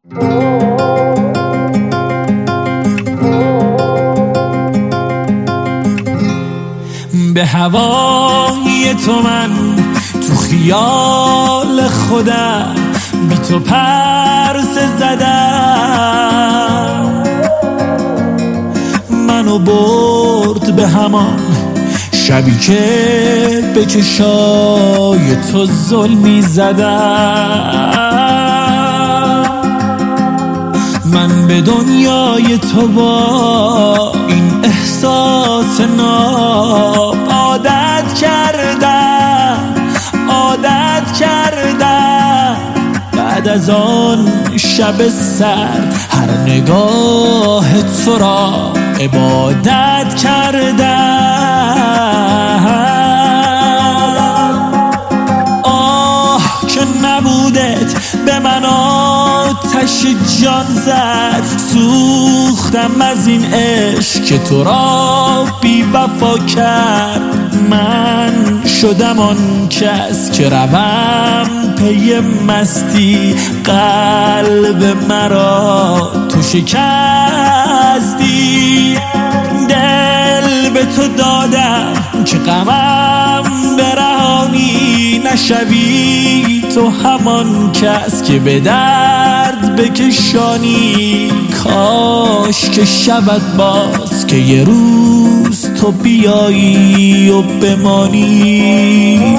به هوای تو من تو خیال خودم بی تو پرسه زدم، منو برد به همان شبی که به چشای تو ظلمی زدم. من به دنیای تو با این احساس ناب عادت کردم. بعد از آن شب سرد هر نگاه تو را عبادت کردم. آه که نبودت به من آتش جان زد، سوختم از این عشق که تو را بی وفا کرد. من شدم آن کس که روم پی مستی، قلب مرا تو شکستی. دل به تو دادم که غمم برهانی، نشوی تو همان کس که به درد بکشانی. کاش که شود باز که یه روز تو بیایی و بمانی.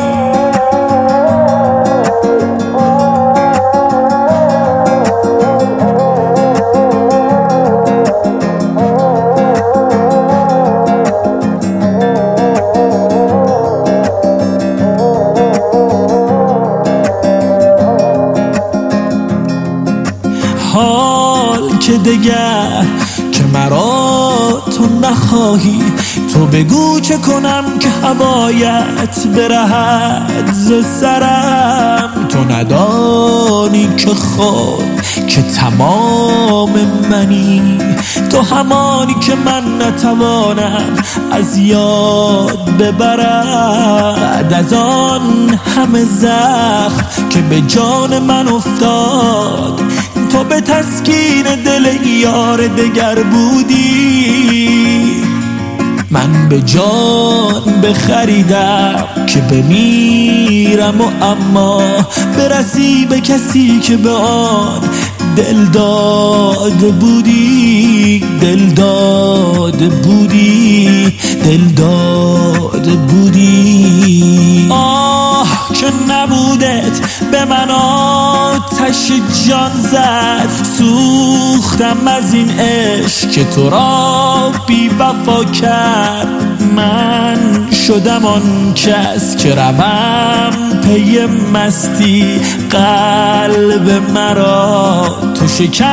حال که دگر که مرا تو نخواهی، تو بگو چه کنم که هوایت برهد ز سرم. تو ندانی که خود که تمام منی، تو همانی که من نتوانم از یاد ببرم. بعد از آن همه زخم که به جان من افتاد، تو به تسکین دل یار دگر بودی. من به جان بخریدم که بمیرم و اما برسی به کسی که به آن دل داده بودی. دل داده بودی. آه که نبودت به من آتش جان زد، سوختم از این عشق که تو را بی وفا کرد. من شدم آن کس که روم پی مستی، قلب مرا تو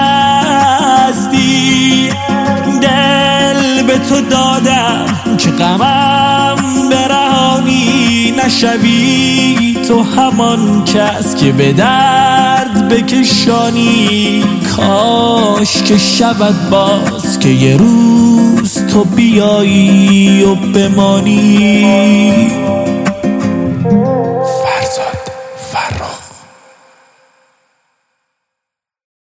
شکستی. دل به تو دادم که غمم برهانی، نشوی تو همان کس که به درد بکشانی. کاش که شود باز که یه روز تو بیایی و بمانی.